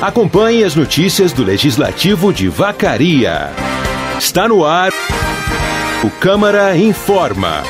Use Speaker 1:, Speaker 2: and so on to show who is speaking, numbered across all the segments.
Speaker 1: Acompanhe as notícias do Legislativo de Vacaria. Está no ar o Câmara Informa.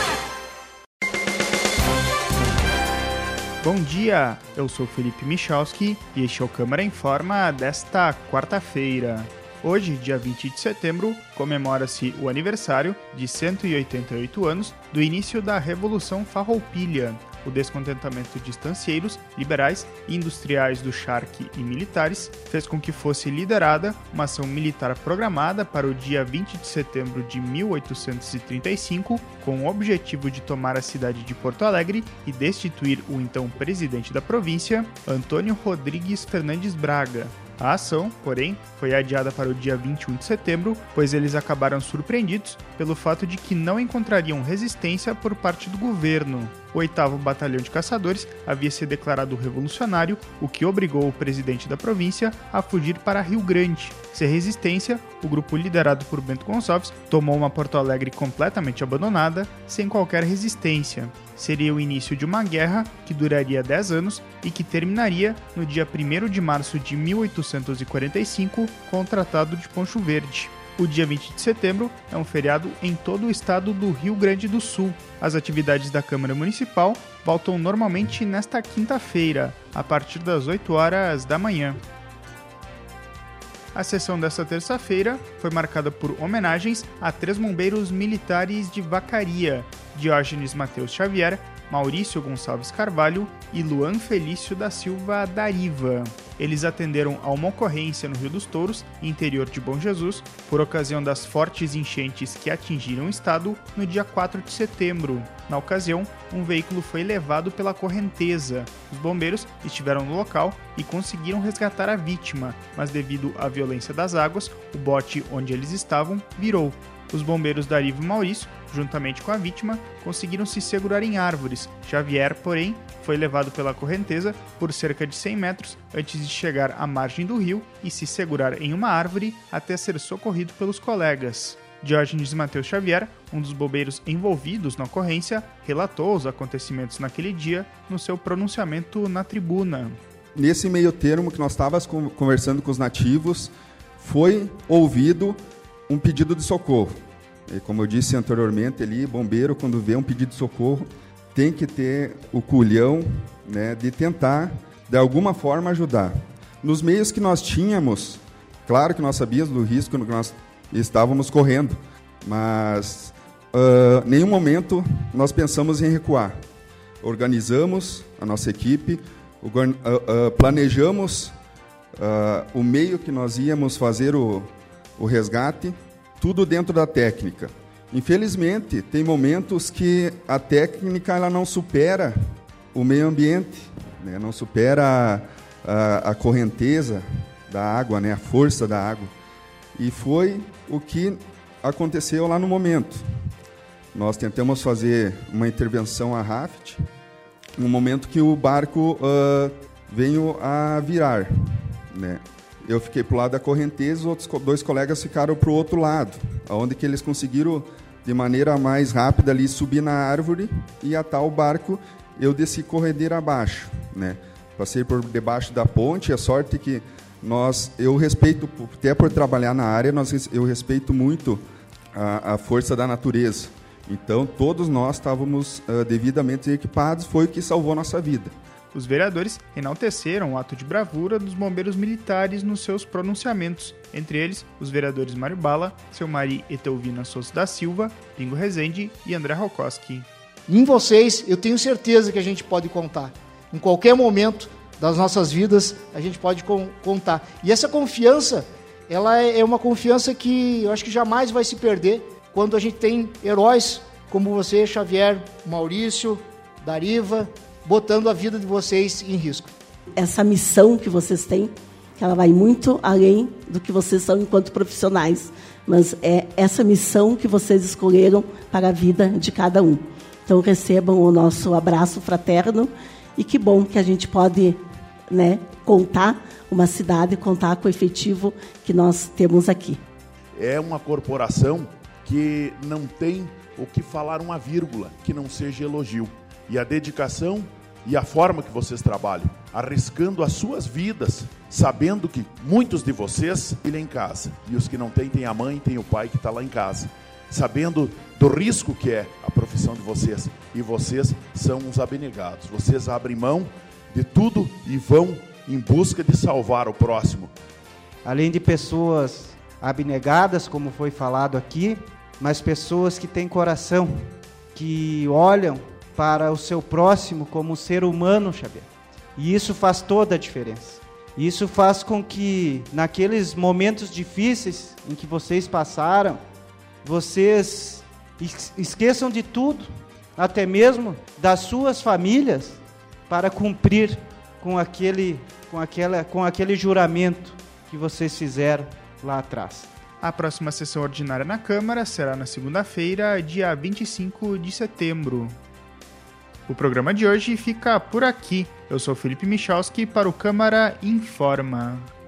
Speaker 2: Bom dia, eu sou Felipe Michalski e este é o Câmara Informa desta quarta-feira. Hoje, dia 20 de setembro, comemora-se o aniversário de 188 anos do início da Revolução Farroupilha. O descontentamento de estancieiros, liberais, industriais do charque e militares fez com que fosse liderada uma ação militar programada para o dia 20 de setembro de 1835, com o objetivo de tomar a cidade de Porto Alegre e destituir o então presidente da província, Antônio Rodrigues Fernandes Braga. A ação, porém, foi adiada para o dia 21 de setembro, pois eles acabaram surpreendidos pelo fato de que não encontrariam resistência por parte do governo. O 8º Batalhão de Caçadores havia se declarado revolucionário, o que obrigou o presidente da província a fugir para Rio Grande. Sem resistência, o grupo liderado por Bento Gonçalves tomou uma Porto Alegre completamente abandonada, sem qualquer resistência. Seria o início de uma guerra que duraria 10 anos e que terminaria no dia 1º de março de 1845 com o Tratado de Poncho Verde. O dia 20 de setembro é um feriado em todo o estado do Rio Grande do Sul. As atividades da Câmara Municipal voltam normalmente nesta quinta-feira, a partir das 8 horas da manhã. A sessão desta terça-feira foi marcada por homenagens a 3 bombeiros militares de Vacaria: Diógenes Mateus Xavier, Maurício Gonçalves Carvalho e Luan Felício da Silva Dariva. Eles atenderam a uma ocorrência no Rio dos Touros, interior de Bom Jesus, por ocasião das fortes enchentes que atingiram o estado no dia 4 de setembro. Na ocasião, um veículo foi levado pela correnteza. Os bombeiros estiveram no local e conseguiram resgatar a vítima, mas devido à violência das águas, o bote onde eles estavam virou. Os bombeiros Dariva e Maurício, juntamente com a vítima, conseguiram se segurar em árvores. Xavier, porém, foi levado pela correnteza por cerca de 100 metros antes de chegar à margem do rio e se segurar em uma árvore até ser socorrido pelos colegas. Diógenes Mateus Xavier, um dos bombeiros envolvidos na ocorrência, relatou os acontecimentos naquele dia no seu pronunciamento na tribuna.
Speaker 3: Nesse meio termo que nós estávamos conversando com os nativos, foi ouvido um pedido de socorro. E como eu disse anteriormente, ali, bombeiro, quando vê um pedido de socorro, tem que ter o culhão, né, de tentar, de alguma forma, ajudar. Nos meios que nós tínhamos, claro que nós sabíamos do risco que nós estávamos correndo, mas em nenhum momento nós pensamos em recuar. Organizamos a nossa equipe, planejamos o meio que nós íamos fazer o resgate, tudo dentro da técnica. Infelizmente, tem momentos que a técnica ela não supera o meio ambiente, né? Não supera a correnteza da água, né? A força da água. E foi o que aconteceu lá no momento. Nós tentamos fazer uma intervenção a raft, no momento que o barco veio a virar, né? Eu fiquei para o lado da correnteza, os outros 2 colegas ficaram para o outro lado, onde que eles conseguiram, de maneira mais rápida, ali, subir na árvore e atar o barco. Eu desci corredeira abaixo, né? Passei por debaixo da ponte. A sorte que eu respeito, até por trabalhar na área, eu respeito muito a força da natureza. Então, todos nós estávamos devidamente equipados, foi o que salvou nossa vida.
Speaker 2: Os vereadores enalteceram o ato de bravura dos bombeiros militares nos seus pronunciamentos, entre eles os vereadores Mário Bala, Selmari Etelvina Souza da Silva, Pingo Rezende e André Rokoski.
Speaker 4: Em vocês, eu tenho certeza que a gente pode contar. Em qualquer momento das nossas vidas, a gente pode contar. E essa confiança, ela é uma confiança que eu acho que jamais vai se perder quando a gente tem heróis como você, Xavier, Maurício, Dariva, botando a vida de vocês em risco.
Speaker 5: Essa missão que vocês têm, que ela vai muito além do que vocês são enquanto profissionais, mas é essa missão que vocês escolheram para a vida de cada um. Então recebam o nosso abraço fraterno e que bom que a gente pode, né, contar uma cidade, contar com o efetivo que nós temos aqui.
Speaker 6: É uma corporação que não tem o que falar uma vírgula, que não seja elogio. E a dedicação e a forma que vocês trabalham, arriscando as suas vidas, sabendo que muitos de vocês filham em casa, e os que não têm, tem a mãe, tem o pai que está lá em casa, sabendo do risco que é a profissão de vocês, e vocês são uns abnegados, vocês abrem mão de tudo e vão em busca de salvar o próximo.
Speaker 7: Além de pessoas abnegadas, como foi falado aqui, mas pessoas que têm coração, que olham para o seu próximo como um ser humano, Xavier. E isso faz toda a diferença. Isso faz com que, naqueles momentos difíceis em que vocês passaram, vocês esqueçam de tudo, até mesmo das suas famílias, para cumprir com aquele juramento que vocês fizeram lá atrás.
Speaker 2: A próxima sessão ordinária na Câmara será na segunda-feira, dia 25 de setembro. O programa de hoje fica por aqui. Eu sou Felipe Michalski para o Câmara Informa.